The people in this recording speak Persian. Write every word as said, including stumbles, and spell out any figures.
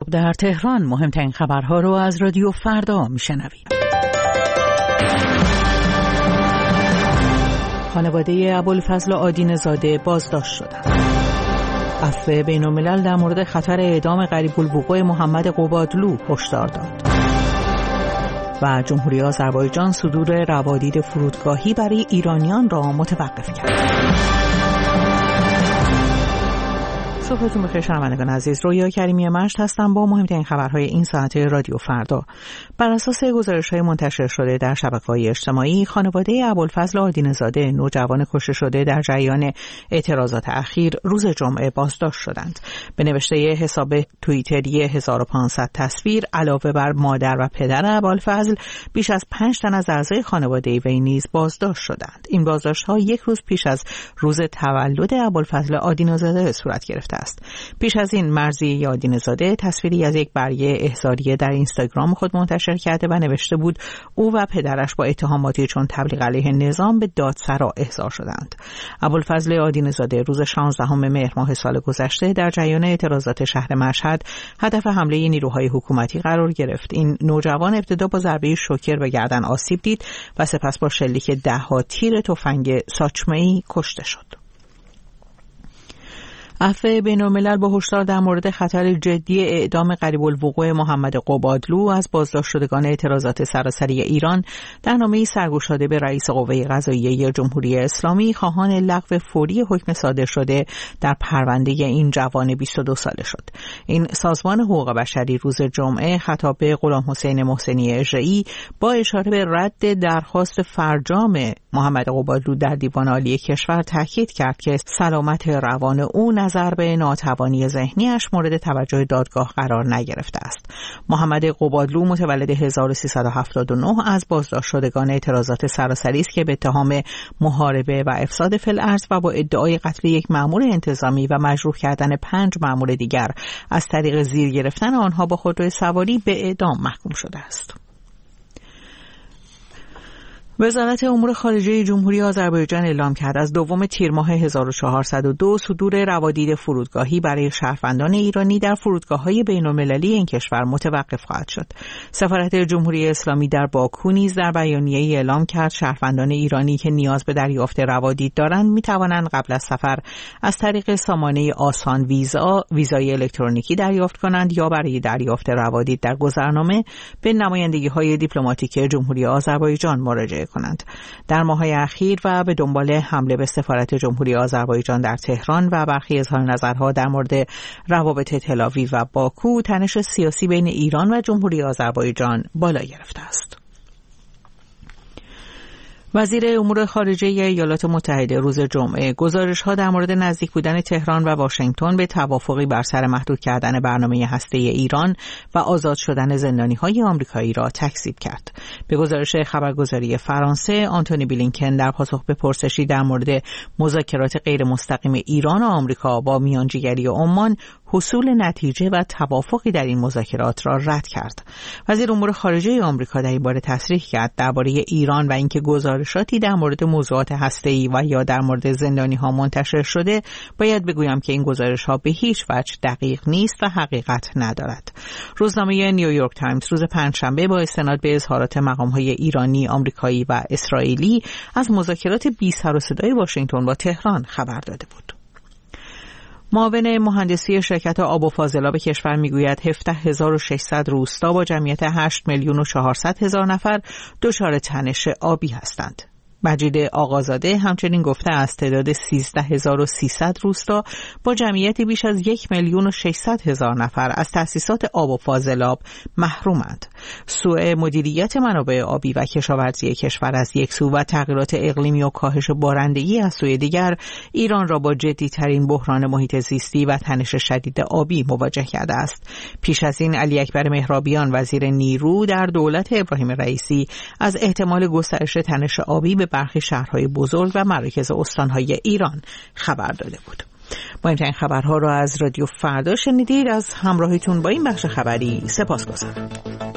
در تهران مهمترین خبرها رو از رادیو فردا میشنوید. خانواده ابوالفضل آدین‌زاده بازداشت شدند. عفو بین‌الملل در مورد خطر اعدام قریب الوقوع محمد قبادلو هشدار داد. و جمهوری آذربایجان صدور روادید فرودگاهی برای ایرانیان را متوقف کرد. صبحتون بخیر شنوندگان عزیز، رویا کریمی مشت هستم با مهمترین خبرهای این ساعت رادیو فردا. بر اساس گزارش‌های منتشر شده در شبکه‌های اجتماعی، خانواده ابوالفضل آدین‌زاده نوجوان کشته شده در جریان اعتراضات اخیر روز جمعه بازداشت شدند. به نوشته حساب توییتری هزار و پانصد تصویر علاوه بر مادر و پدر ابوالفضل، بیش از پنج تن از اعضای خانواده وی نیز بازداشت شدند. این بازداشت‌ها یک روز پیش از روز تولد ابوالفضل آدین‌زاده صورت گرفته است. پیش از این مرضی آدین‌زاده تصویری از یک برگه احضاریه در اینستاگرام خود منتشر کرده و نوشته بود او و پدرش با اتهاماتی چون تبلیغ علیه نظام به دادسرا احضار شدند. ابوالفضل آدین‌زاده روز شانزدهم مهر ماه سال گذشته در جریان اعتراضات شهر مشهد هدف حمله نیروهای حکومتی قرار گرفت. این نوجوان ابتدا با ضربه شوکر به گردن آسیب دید و سپس با شلیک ده‌ها تیر تفنگ ساچمه‌ای کشته شد. عفو بین‌الملل با هشدار در مورد خطر جدی اعدام قریب الوقوع محمد قبادلو از بازداشت شدگان اعتراضات سراسری ایران در نامه‌ای سرگشاده به رئیس قوه قضاییه جمهوری اسلامی خواهان لغو فوری حکم صادر شده در پرونده این جوان بیست و دو ساله شد. این سازمان حقوق بشری روز جمعه خطاب به غلام حسین محسنی اژه‌ای با اشاره به رد درخواست فرجام محمد قبادلو در دیوان عالی کشور تاکید کرد که سلامت روان او نظر به ناتوانی ذهنیش مورد توجه دادگاه قرار نگرفته است. محمد قبادلو متولد هزار و سیصد و هفتاد و نه از بازداشت شدگان اعتراضات سراسری است که به اتهام محاربه و افساد فی الارض و با ادعای قتل یک مأمور انتظامی و مجروح کردن پنج مأمور دیگر از طریق زیر گرفتن آنها با خودروی سواری به اعدام محکوم شده است. وزارت امور خارجه جمهوری آذربایجان اعلام کرد از دوم تیر ماه هزار و چهارصد و دو صدور روادید فرودگاهی برای شهروندان ایرانی در فرودگاه‌های بین‌المللی این کشور متوقف خواهد شد. سفارت جمهوری اسلامی در باکو نیز در بیانیه‌ای اعلام کرد شهروندان ایرانی که نیاز به دریافت روادید دارند می‌توانند قبل از سفر از طریق سامانه آسان ویزا ویزای الکترونیکی دریافت کنند یا برای دریافت روادید در گذرنامه به نمایندگی‌های دیپلماتیک جمهوری آذربایجان مراجعه کنند. در ماه‌های اخیر و به دنبال حمله به سفارت جمهوری آذربایجان در تهران و برخی اظهار نظرها در مورد روابط تل‌آویو و باکو، تنش سیاسی بین ایران و جمهوری آذربایجان بالا گرفته است. وزیر امور خارجه ایالات متحده روز جمعه گزارش‌ها در مورد نزدیک بودن تهران و واشنگتن به توافقی بر سر محدود کردن برنامه هسته‌ای ایران و آزاد شدن زندانی‌های آمریکایی را تکذیب کرد. به گزارش خبرگزاری فرانسه، آنتونی بلینکن در پاسخ به پرسشی در مورد مذاکرات غیر مستقیم ایران و آمریکا با میانجیگری عمان حصول نتیجه و توافقی در این مذاکرات را رد کرد. وزیر امور خارجه آمریکا در این باره تصریح کرد درباره ایران و اینکه گزارشاتی در مورد موضوعات هسته‌ای و یا در مورد زندانی‌ها منتشر شده، باید بگویم که این گزارش‌ها به هیچ وجه دقیق نیست و حقیقت ندارد. روزنامه نیویورک تایمز روز پنجشنبه با استناد به اظهارات مقام‌های ایرانی، آمریکایی و اسرائیلی از مذاکرات بی سر و صدای واشنگتن با تهران خبر داده بود. معاون مهندسی شرکت آب و فاضلاب کشور میگوید هفده هزار و ششصد روستا با جمعیت هشت میلیون و چهارصد هزار نفر دچار تنش آبی هستند. مجید آقازاده همچنین گفته است تعداد سیزده هزار و سیصد روستا با جمعیت بیش از یک میلیون و ششصد هزار نفر از تأسیسات آب و فاضلاب محرومند. سوء مدیریت منابع آبی و کشاورزی کشور از یک سو و تغییرات اقلیمی و کاهش بارندگی از سوی دیگر ایران را با جدی‌ترین بحران محیط زیستی و تنش شدید آبی مواجه کرده است. پیش از این علی اکبر مهرابیان وزیر نیرو در دولت ابراهیم رئیسی از احتمال گسترش تنش آبی به برخی شهرهای بزرگ و مراکز استانهای ایران خبر داده بود. مهمترین خبرها را از رادیو فردا شنیدید. از همراهیتون با این بخش خبری سپاسگزارم.